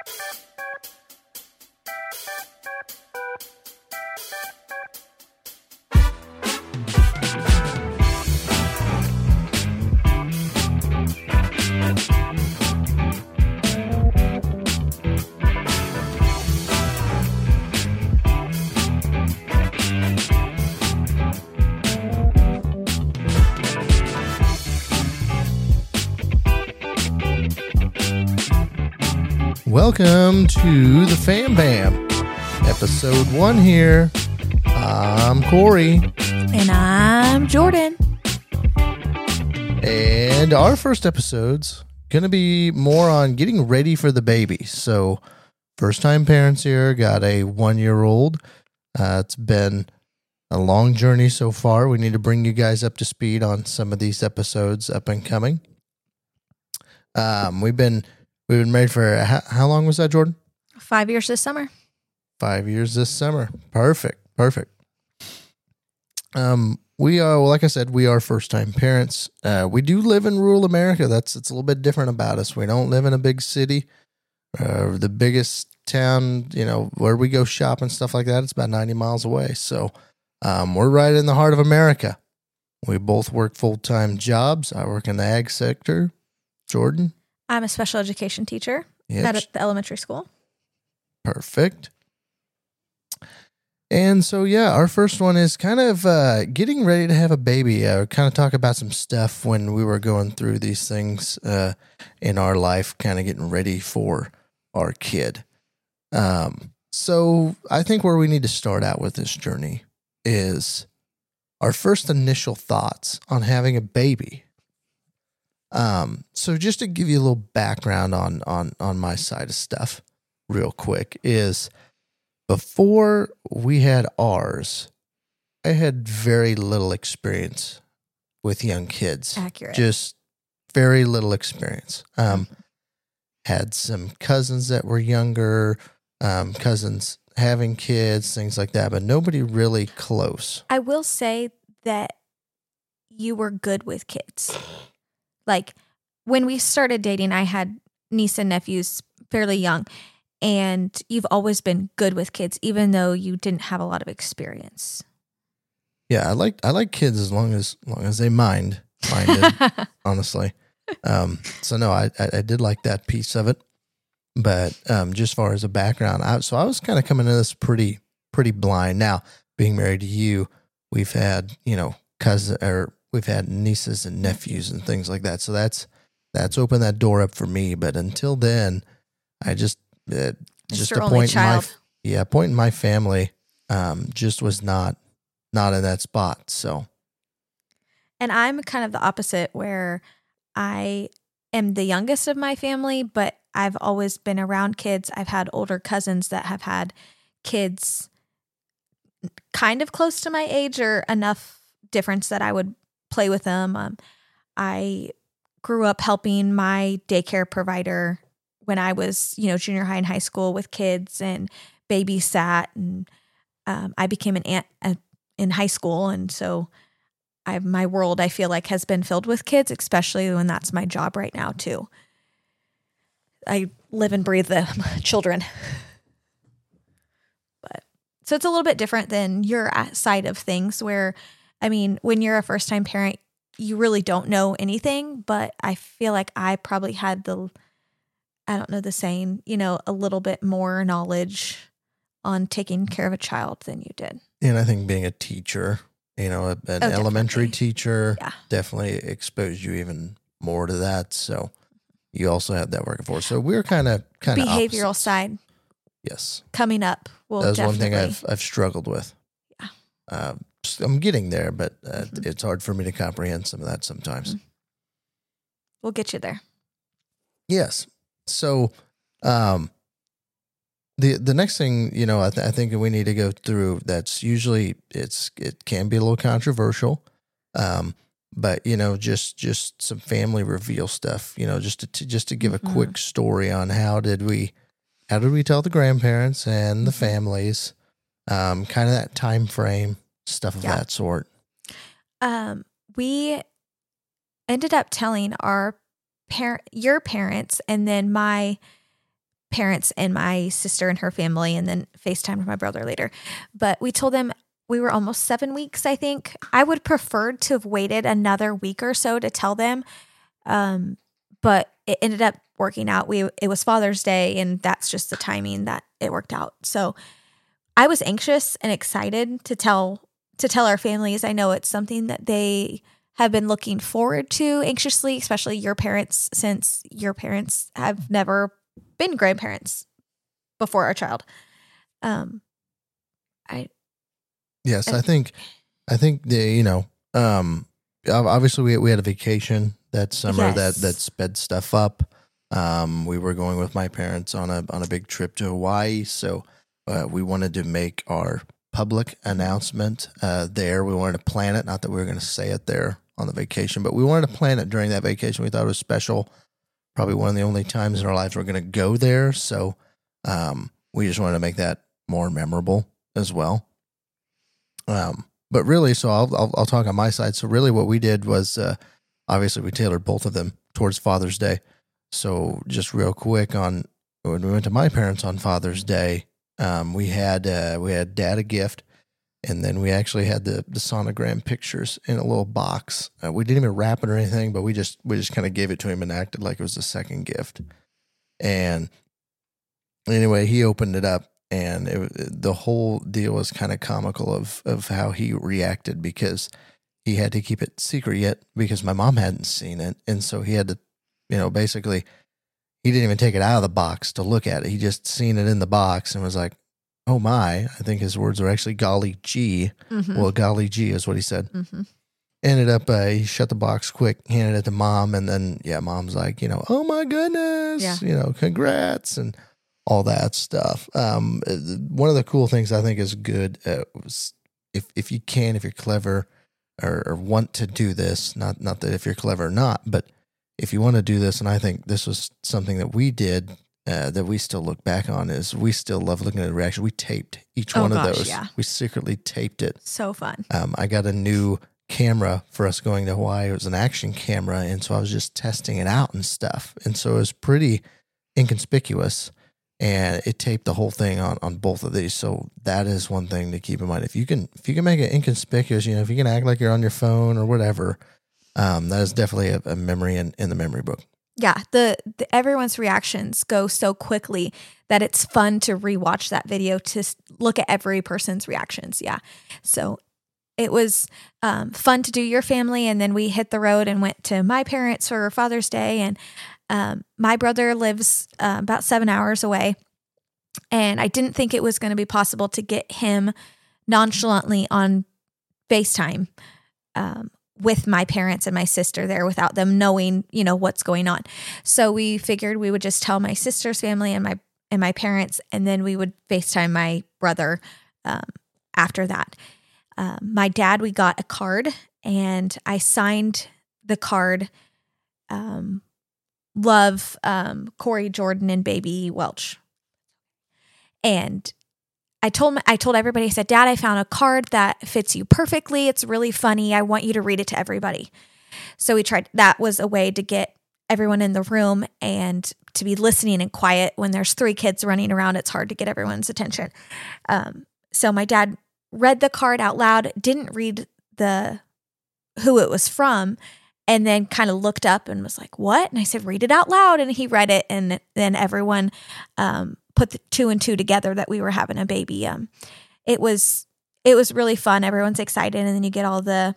Welcome to the Fam Bam, episode 1 here. I'm Corey. And I'm Jordan. And our first episode's going to be more on getting ready for the baby. So, first-time parents here, got a 1-year-old. It's been a long journey so far. We need to bring you guys up to speed on some of these episodes up and coming. We've been married for, how long was that, Jordan? 5 years this summer. 5 years this summer. Perfect. We are, well, like I said, we are first-time parents. We do live in rural America. It's a little bit different about us. We don't live in a big city. The biggest town, where we go shop and stuff like that, it's about 90 miles away. So we're right in the heart of America. We both work full-time jobs. I work in the ag sector. Jordan? I'm a special education teacher at the elementary school. Perfect. And so, our first one is kind of getting ready to have a baby. Kind of talk about some stuff when we were going through these things in our life, kind of getting ready for our kid. So I think where we need to start out with this journey is our first initial thoughts on having a baby. So just to give you a little background on my side of stuff real quick is before we had ours, I had very little experience with young kids. Accurate. Just very little experience. Had some cousins that were younger, cousins having kids, things like that, but nobody really close. I will say that you were good with kids. Like when we started dating, I had niece and nephews fairly young, and you've always been good with kids, even though you didn't have a lot of experience. Yeah, I like kids as long as they minded, honestly. So no, I did like that piece of it, but just as far as a background, I was kind of coming into this pretty blind. Now, being married to you, we've had we've had nieces and nephews and things like that. So that's opened that door up for me. But until then, I just a point in my family, just was not in that spot. So, and I'm kind of the opposite, where I am the youngest of my family, but I've always been around kids. I've had older cousins that have had kids kind of close to my age or enough difference that I would play with them. I grew up helping my daycare provider when I was, junior high and high school with kids, and babysat, and I became an aunt in high school. And so my world, I feel like, has been filled with kids, especially when that's my job right now too. I live and breathe the children. But so it's a little bit different than your side of things, where, when you're a first-time parent, you really don't know anything, but I feel like I probably had a little bit more knowledge on taking care of a child than you did. And I think being a teacher, an elementary teacher, definitely exposed you even more to that. So you also had that working for us. So we're kind of behavioral opposites. Side. Yes. Coming up. That's one thing I've struggled with. Yeah. I'm getting there, but it's hard for me to comprehend some of that sometimes. Mm-hmm. We'll get you there. Yes. So, the next thing, I think we need to go through, that's usually it can be a little controversial, but just some family reveal stuff, just to give a quick story on how did we tell the grandparents and the families, kind of that time frame, stuff of that sort. We ended up telling your parents, and then my parents and my sister and her family, and then FaceTimed my brother later. But we told them we were almost 7 weeks, I think. I would prefer to have waited another week or so to tell them. But it ended up working out. It was Father's Day, and that's just the timing that it worked out. So I was anxious and excited to tell our families. I know it's something that they have been looking forward to anxiously, especially your parents, since your parents have never been grandparents before our child. Yes, I think obviously we had a vacation that summer that sped stuff up. We were going with my parents on a big trip to Hawaii, so we wanted to make our public announcement there. We wanted to plan it, not that we were going to say it there on the vacation, but we wanted to plan it during that vacation. We thought it was special, probably one of the only times in our lives we're going to go there, so we just wanted to make that more memorable as well. But really, so I'll talk on my side. So really what we did was, obviously we tailored both of them towards Father's Day. So just real quick when we went to my parents on Father's Day, we had Dad a gift, and then we actually had the sonogram pictures in a little box. We didn't even wrap it or anything, but we just kind of gave it to him and acted like it was the second gift. And anyway, he opened it up, and the whole deal was kind of comical of how he reacted, because he had to keep it secret yet because my mom hadn't seen it. And so he had to, basically, he didn't even take it out of the box to look at it. He just seen it in the box and was like, oh my, I think his words were actually golly gee. Mm-hmm. Well, golly gee is what he said. Mm-hmm. Ended up, he shut the box quick, handed it to Mom. And then, mom's like, oh my goodness, congrats. And all that stuff. One of the cool things I think is good, if you're clever or want to do this, not that if you're clever or not, but if you want to do this, and I think this was something that we did that we still look back on, is we still love looking at the reaction. We taped each one of those. Yeah. We secretly taped it. So fun. I got a new camera for us going to Hawaii. It was an action camera, and so I was just testing it out and stuff. And so it was pretty inconspicuous. And it taped the whole thing on both of these. So that is one thing to keep in mind. If you can make it inconspicuous, if you can act like you're on your phone or whatever, that is definitely a memory in the memory book. Yeah, the everyone's reactions go so quickly that it's fun to rewatch that video to look at every person's reactions. Yeah, so it was fun to do your family, and then we hit the road and went to my parents for Father's Day, and my brother lives about 7 hours away, and I didn't think it was going to be possible to get him nonchalantly on FaceTime with my parents and my sister there without them knowing, what's going on. So we figured we would just tell my sister's family and my parents, and then we would FaceTime my brother after that. My dad, we got a card, and I signed the card, love, Corey Jordan and baby Welch. And I told everybody, I said, Dad, I found a card that fits you perfectly. It's really funny. I want you to read it to everybody. So we tried, that was a way to get everyone in the room and to be listening and quiet. When there's 3 kids running around, it's hard to get everyone's attention. So my dad read the card out loud, didn't read who it was from, and then kind of looked up and was like, what? And I said, read it out loud. And he read it. And then everyone put the 2 and 2 together that we were having a baby. It was really fun. Everyone's excited. And then you get all the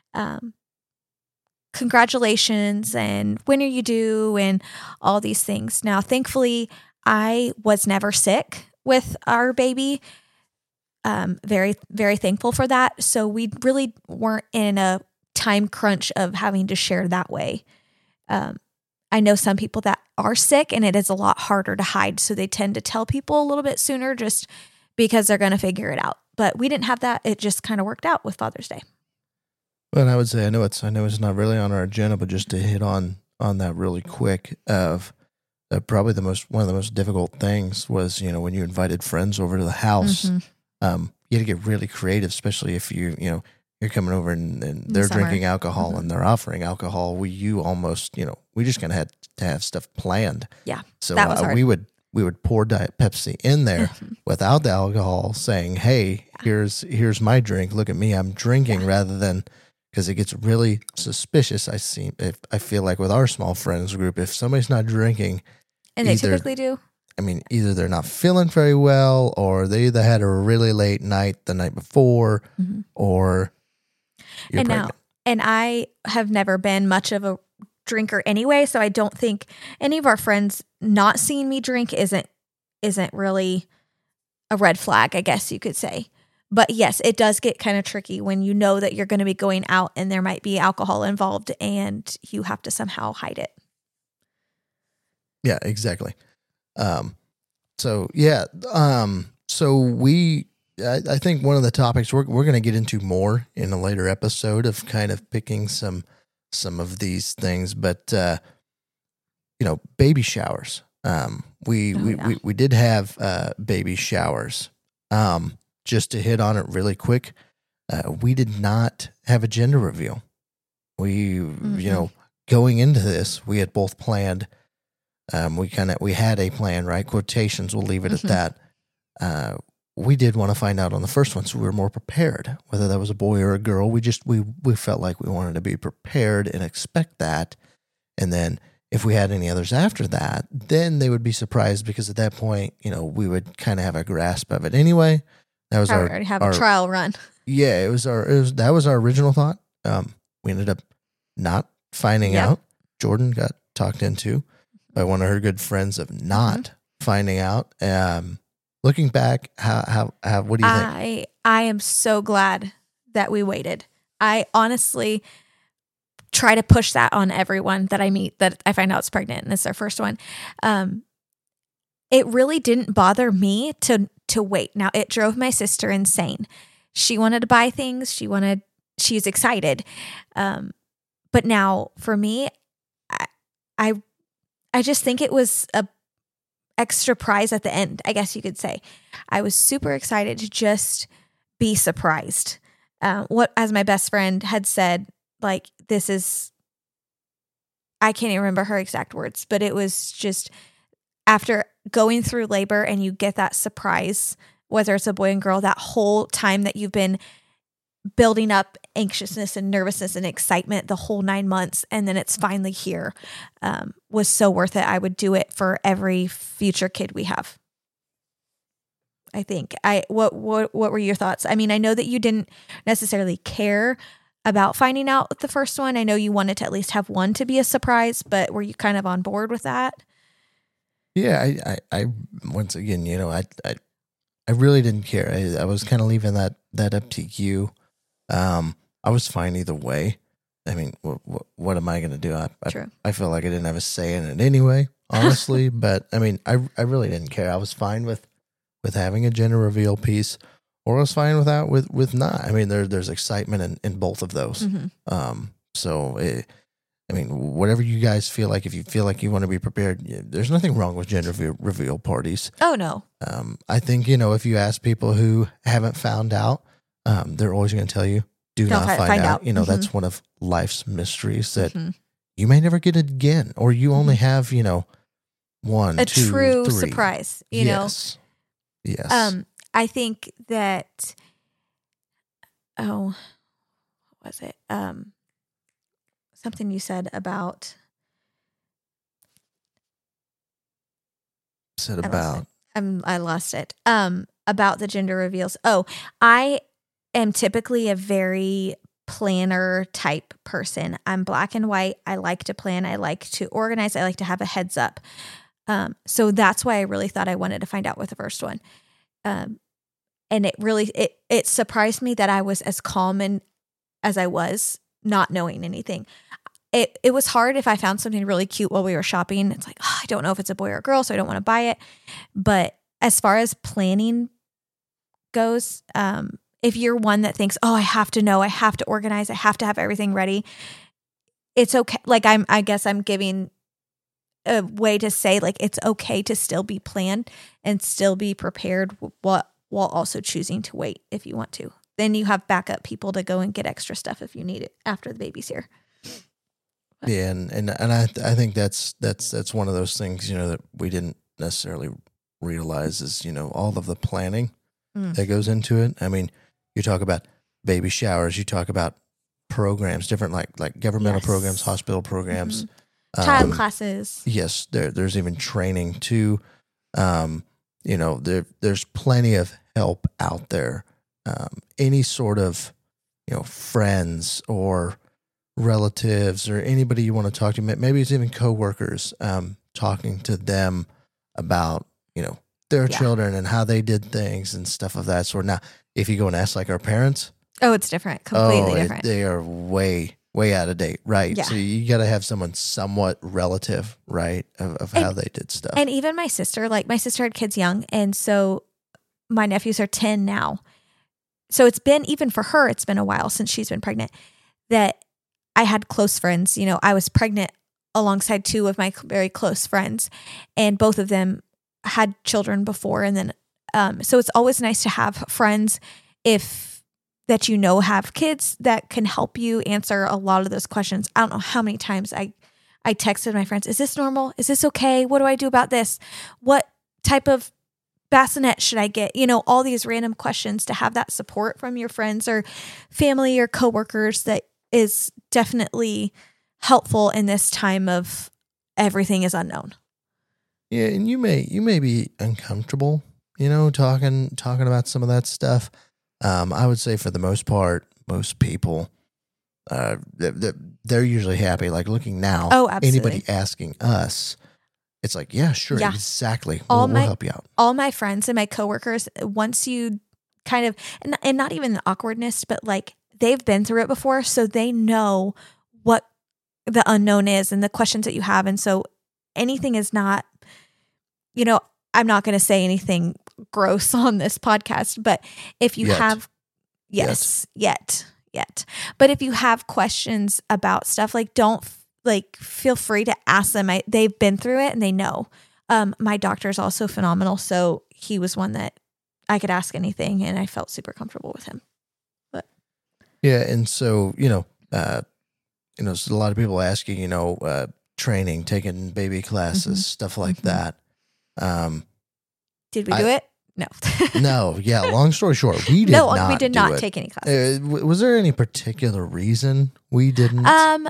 congratulations and when are you due and all these things. Now, thankfully, I was never sick with our baby. Very, very thankful for that. So we really weren't in a time crunch of having to share that way. I know some people that are sick and it is a lot harder to hide. So they tend to tell people a little bit sooner just because they're going to figure it out. But we didn't have that. It just kind of worked out with Father's Day. Well, I would say, I know it's not really on our agenda, but just to hit on that really quick of probably one of the most difficult things was, when you invited friends over to the house, you had to get really creative, especially if you're coming over and they're drinking alcohol and they're offering alcohol. You almost, we just kind of had to have stuff planned. Yeah. So that was hard. we would pour Diet Pepsi in there without the alcohol, saying, "Hey, here's my drink. Look at me, I'm drinking," rather than, because it gets really suspicious. I feel like with our small friends group, if somebody's not drinking, and they typically do. I mean, either they're not feeling very well, or they either had a really late night the night before, or you're pregnant. And I have never been much of a drinker anyway, so I don't think any of our friends not seeing me drink isn't really a red flag, I guess you could say. But yes, it does get kind of tricky when you know that you're going to be going out and there might be alcohol involved and you have to somehow hide it. Yeah, exactly. So yeah, so I think one of the topics we're going to get into more in a later episode of kind of picking some of these things, but baby showers. We did have baby showers. Just to hit on it really quick, we did not have a gender reveal. We going into this, we had both planned. We had a plan, right? Quotations, we'll leave it at that. We did want to find out on the first one, so we were more prepared. Whether that was a boy or a girl, we felt like we wanted to be prepared and expect that. And then if we had any others after that, then they would be surprised, because at that point, we would kind of have a grasp of it anyway. That was already have a trial run. Yeah, that was our original thought. We ended up not finding out. Jordan got talked into by one of her good friends of not finding out. Looking back, how what do you think? I am so glad that we waited. I honestly try to push that on everyone that I meet that I find out is pregnant and it's their first one. It really didn't bother me to wait. Now, it drove my sister insane. She wanted to buy things. She's excited. But now for me, I just think it was a extra prize at the end, I guess you could say. I was super excited to just be surprised. As my best friend had said, like, I can't even remember her exact words, but it was just after going through labor and you get that surprise, whether it's a boy and girl, that whole time that you've been building up anxiousness and nervousness and excitement the whole 9 months, and then it's finally here, was so worth it. I would do it for every future kid we have. I think. What were your thoughts? I mean, I know that you didn't necessarily care about finding out with the first one. I know you wanted to at least have one to be a surprise, but were you kind of on board with that? Yeah, I once again, I really didn't care. I was kind of leaving that up to you. I was fine either way. I mean, what am I going to do? I feel like I didn't have a say in it anyway, honestly. But I mean, I really didn't care. I was fine with having a gender reveal piece, or I was fine with not. I mean, there's excitement in both of those. I mean, whatever you guys feel like, if you feel like you want to be prepared, there's nothing wrong with gender reveal parties. Oh, no. I think, if you ask people who haven't found out, they're always going to tell you, do not find out. That's one of life's mysteries that you may never get it again, or you only have, one, a two, true three. surprise, Yes. I think that, what was it? Something you said about. I lost it. About the gender reveals. Oh, I am typically a very planner type person. I'm black and white. I like to plan. I like to organize. I like to have a heads up. So that's why I really thought I wanted to find out with the first one. And it really, it surprised me that I was as calm as I was, not knowing anything. It was hard if I found something really cute while we were shopping. It's like, I don't know if it's a boy or a girl, so I don't want to buy it. But as far as planning goes, if you're one that thinks, I have to know, I have to organize, I have to have everything ready, it's okay. Like I guess I'm giving a way to say, like, it's okay to still be planned and still be prepared while also choosing to wait if you want to. Then you have backup people to go and get extra stuff if you need it after the baby's here. Yeah, and I think that's one of those things, that we didn't necessarily realize is, all of the planning Mm. that goes into it. I mean, you talk about baby showers, you talk about programs, different like governmental Yes. programs, hospital programs, Child classes. Yes, there's even training too. There's plenty of help out there. Any sort of, friends or relatives or anybody you want to talk to, maybe it's even coworkers, talking to them about, their Yeah. children and how they did things and stuff of that sort. Now, if you go and ask like our parents, Oh, it's different. Completely different. they are way out of date, right? Yeah. So you got to have someone somewhat relative, right, of how they did stuff. And even my sister had kids young. And so my nephews are 10 now. So it's been, even for her, it's been a while since she's been pregnant, that I had close friends. I was pregnant alongside two of my very close friends, and both of them had children before. And then, so it's always nice to have friends that have kids that can help you answer a lot of those questions. I don't know how many times I texted my friends, is this normal? Is this okay? What do I do about this? What type of bassinet should I get? All these random questions. To have that support from your friends or family or coworkers, that is definitely helpful in this time of everything is unknown. Yeah, and you may be uncomfortable, talking about some of that stuff. I would say for the most part, most people, they're usually happy. Like looking now, Oh, absolutely. anybody asking us, it's like, yeah, sure, Yeah. exactly. All We'll help you out. All my friends and my coworkers, once you kind of, and not even the awkwardness, but like they've been through it before, so they know what the unknown is and the questions that you have. And so anything is not, I'm not going to say anything gross on this podcast, but if you have, yet. But if you have questions about stuff, don't feel free to ask them. They've been through it and they know. My doctor is also phenomenal. So he was one that I could ask anything and I felt super comfortable with him. But yeah. And so, so a lot of people asking, training, taking baby classes, stuff like that. Did we do it? No. No. Yeah. Long story short, we did not. We did not take any classes. Was there any particular reason we didn't?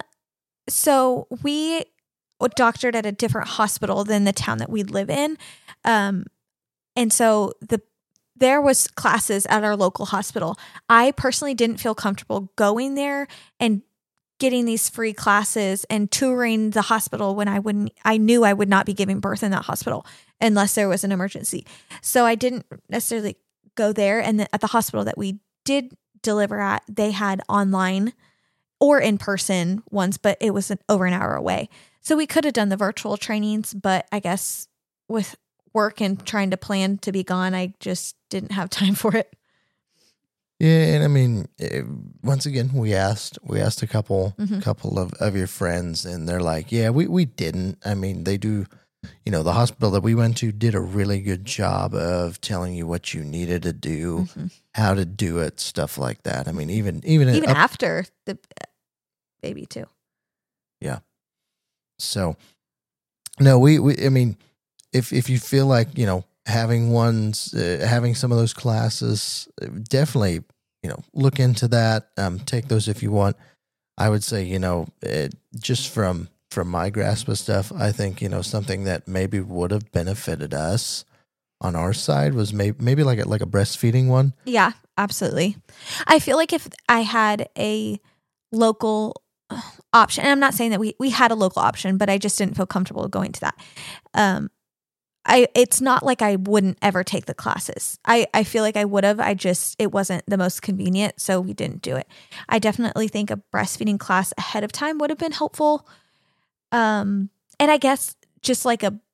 So we doctored at a different hospital than the town that we live in. And so there was classes at our local hospital. I personally didn't feel comfortable going there and getting these free classes and touring the hospital when I knew I would not be giving birth in that hospital unless there was an emergency. So I didn't necessarily go there. And at the hospital that we did deliver at, they had online or in person ones, but it was over an hour away. So we could have done the virtual trainings, but I guess with work and trying to plan to be gone, I just didn't have time for it. Yeah, and I mean, once again, we asked a couple of your friends, and they're like, "Yeah, we didn't." I mean, they do. The hospital that we went to did a really good job of telling you what you needed to do, how to do it, stuff like that. I mean, even after the baby too. Yeah. So, no, we I mean, if you feel like having some of those classes, definitely look into that. Take those if you want. I would say just from my grasp of stuff, I think something that maybe would have benefited us on our side was maybe like a breastfeeding one. Yeah, absolutely. I feel like if I had a local option, and I'm not saying that we had a local option, but I just didn't feel comfortable going to that. It's not like I wouldn't ever take the classes. I feel like I would have. It wasn't the most convenient, so we didn't do it. I definitely think a breastfeeding class ahead of time would have been helpful. And I guess just like a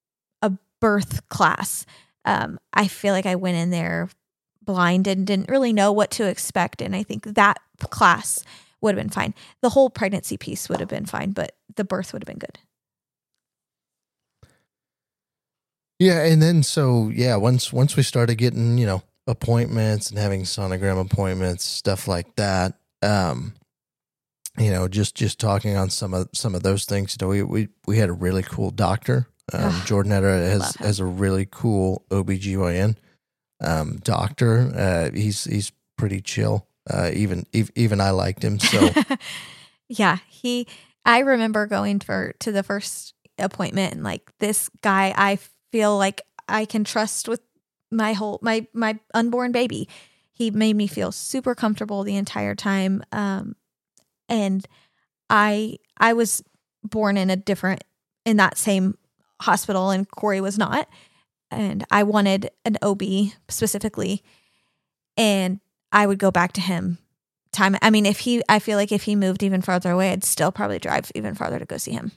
birth class. I feel like I went in there blind and didn't really know what to expect. And I think that class would have been fine. The whole pregnancy piece would have been fine, but the birth would have been good. Yeah, and then once we started getting appointments and having sonogram appointments, stuff like that, just talking on some of those things. We had a really cool doctor Jordanetta Love him. has a really cool OBGYN doctor. He's pretty chill. Even I liked him. So Yeah, I remember going to the first appointment, and like, this guy, I feel like I can trust with my unborn baby. He made me feel super comfortable the entire time. And I was born in that same hospital, and Corey was not. And I wanted an OB specifically, and I would go back to him time. I mean, I feel like if he moved even farther away, I'd still probably drive even farther to go see him.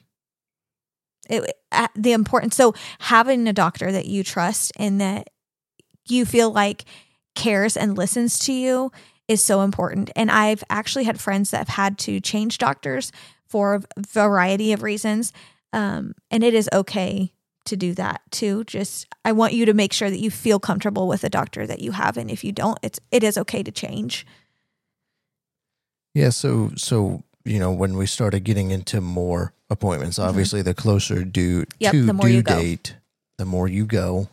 The importance. So having a doctor that you trust and that you feel like cares and listens to you is so important. And I've actually had friends that have had to change doctors for a variety of reasons. And it is okay to do that too. Just, I want you to make sure that you feel comfortable with the doctor that you have. And if you don't, it is okay to change. Yeah. So, when we started getting into more appointments, obviously the closer due date, the more you go.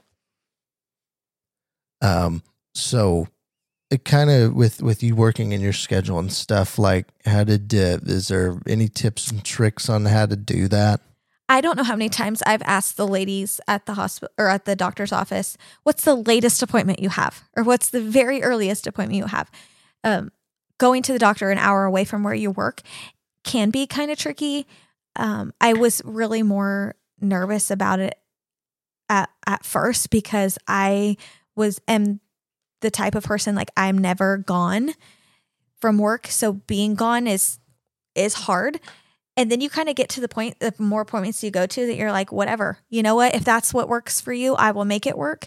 So it kind of, with you working in your schedule and stuff, like, is there any tips and tricks on how to do that? I don't know how many times I've asked the ladies at the hospital or at the doctor's office, what's the latest appointment you have? Or what's the very earliest appointment you have? Going to the doctor an hour away from where you work can be kind of tricky. I was really more nervous about it at first, because I am the type of person, like, I'm never gone from work. So being gone is hard. And then you kind of get to the point, the more appointments you go to, that you're like, whatever, you know what, if that's what works for you, I will make it work.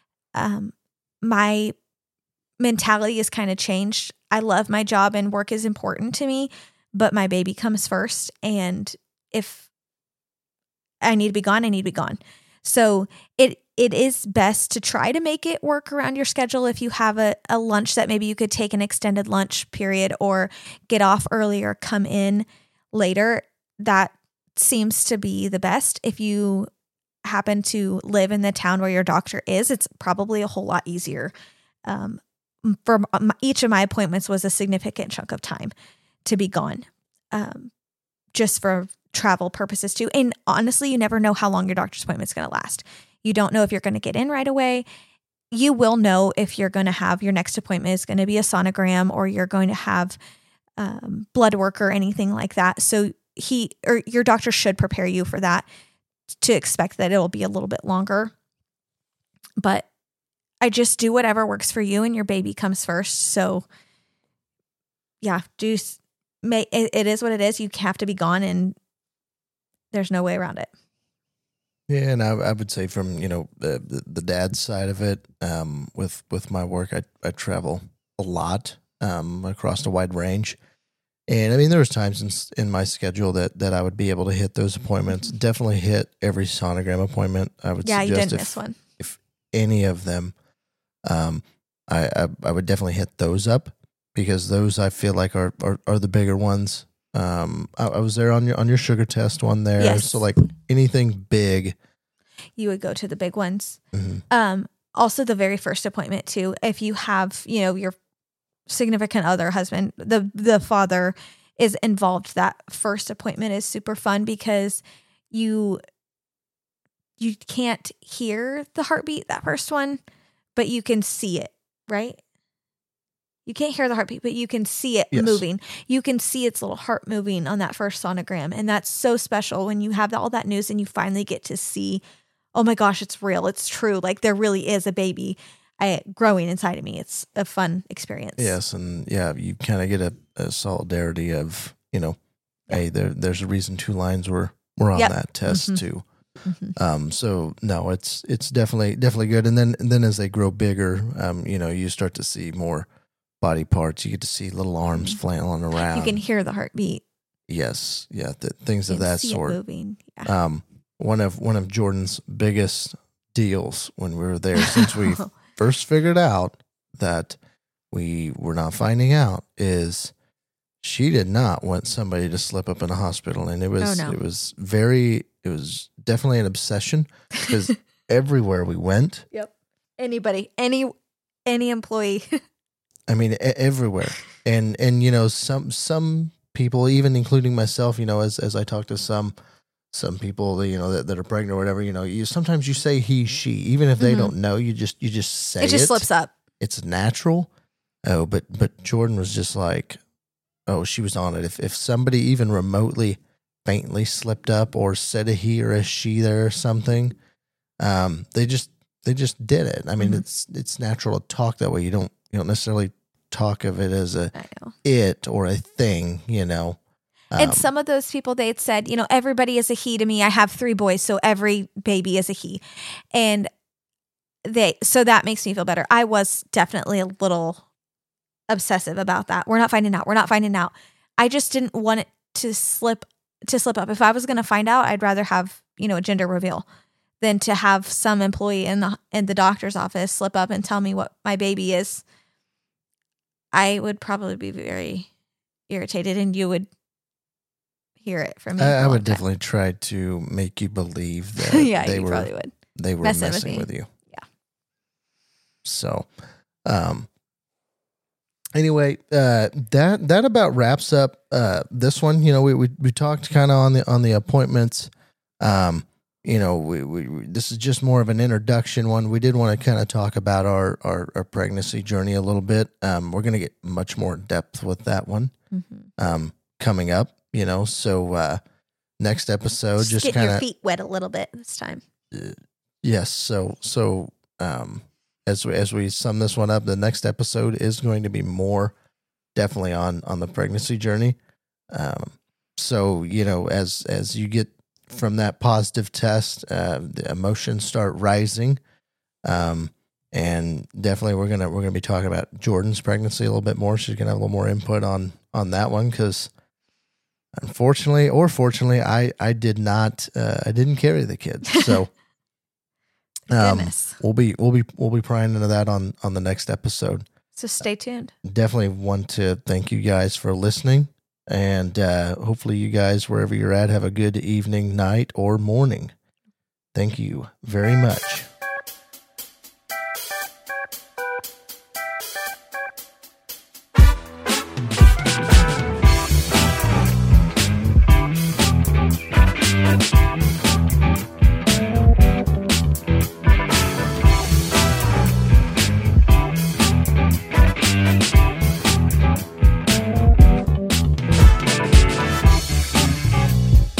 My mentality has kind of changed. I love my job and work is important to me, but my baby comes first. And if I need to be gone, I need to be gone. So it is best to try to make it work around your schedule. If you have a lunch that maybe you could take an extended lunch period, or get off earlier, come in later, that seems to be the best. If you happen to live in the town where your doctor is, it's probably a whole lot easier. For each of my appointments was a significant chunk of time to be gone, just for travel purposes too. And honestly, you never know how long your doctor's appointment is going to last. You don't know if you're going to get in right away. You will know if you're going to have your next appointment is going to be a sonogram, or you're going to have blood work or anything like that. So your doctor should prepare you for that, to expect that it'll be a little bit longer. But I just do whatever works for you, and your baby comes first. So yeah, it is what it is. You have to be gone, and there's no way around it. Yeah, and I would say from the dad's side of it, with my work, I travel a lot, across a wide range. And I mean, there was times in my schedule that I would be able to hit those appointments. Definitely hit every sonogram appointment. I would suggest, you didn't miss one. If any of them, I would definitely hit those up, because those I feel like are the bigger ones. I was there on your sugar test one there. Yes. So like anything big, you would go to the big ones. Mm-hmm. Also the very first appointment too, if you have, your significant other, husband, the father is involved, that first appointment is super fun, because you can't hear the heartbeat that first one, but you can see it, right? You can't hear the heartbeat, but you can see it moving. You can see its little heart moving on that first sonogram. And that's so special when you have all that news and you finally get to see, oh my gosh, it's real. It's true. Like, there really is a baby growing inside of me. It's a fun experience. Yes. And yeah, you kind of get a solidarity of, hey, there's a reason two lines were on that test too. Mm-hmm. So no, it's definitely good. And then as they grow bigger, you start to see more body parts. You get to see little arms flailing around. You can hear the heartbeat. Yes. Yeah. Things of that sort. Moving. Yeah. One of Jordan's biggest deals when we were there, since we first figured out that we were not finding out, is she did not want somebody to slip up in a hospital. And it was was definitely an obsession because everywhere we went. Yep. Anybody, any employee. I mean, everywhere. And you know, some people, even including myself, you know, as I talk to some people, you know, that are pregnant or whatever, you know, sometimes you say he, she, even if they don't know, you just say it. It just slips up. It's natural. Oh, but Jordan was just like, oh, she was on it. If somebody even remotely faintly slipped up or said a he or a she there or something, they just did it. I mean, it's natural to talk that way. You don't necessarily talk of it as it or a thing, you know. And some of those people, they had said, you know, everybody is a he to me. I have 3 boys, so every baby is a he. And so that makes me feel better. I was definitely a little obsessive about that. We're not finding out. I just didn't want it to slip up. If I was going to find out, I'd rather have, you know, a gender reveal than to have some employee in the doctor's office slip up and tell me what my baby is. I would probably be very irritated, and you would hear it from me. I would definitely try to make you believe that probably would. They were messing with you. Yeah. So, anyway, that about wraps up this one. You know, we talked kind of on the appointments. You know, we this is just more of an introduction one. We did want to kind of talk about our pregnancy journey a little bit. We're going to get much more depth with that one coming up. You know, so next episode, just get kind your of feet wet a little bit this time. Yes. So as we sum this one up, the next episode is going to be more definitely on the pregnancy journey. So, you know, as you get from that positive test, the emotions start rising. And definitely we're gonna be talking about Jordan's pregnancy a little bit more. She's gonna have a little more input on that one, because unfortunately or fortunately, I didn't carry the kids. So we'll be prying into that on the next episode. So stay tuned. Definitely want to thank you guys for listening, and hopefully you guys, wherever you're at, have a good evening, night, or morning. Thank you very much.